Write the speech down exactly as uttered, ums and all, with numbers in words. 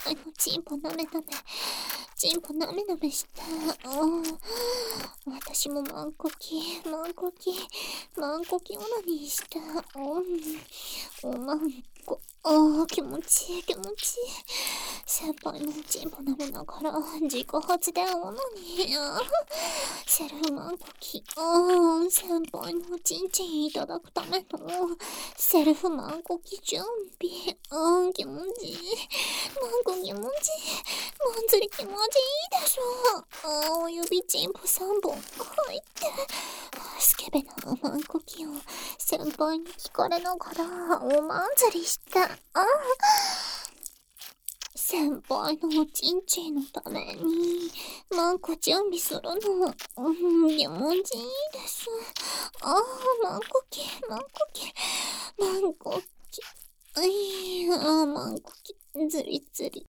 輩のチンポなめなめ、チンポなめなめした。うん。私もマンコキ、マンコキ、マンコキオナニーした。うん。おまんこ。ああ、気持ちいい、気持ちいい。先輩のチンポなめながら自己発電オナニー。セルフマンコキ。うん。先輩のチンチンいただくためのセルフマンコキ準備。うん、気持ちいい。マンコ気持ちいい。マン釣り気持ちいいでしょ。ああ、指チンポさんぼん入って。スケベなマンコキを先輩に聞かれながらおまん釣りした。ああ。先輩のチンチンのためにマンコ準備するの。うん、気持ちいいです。ああ、マンコキ、マンコキ、マンコキ。あいあ、マンコキ、ずりずり。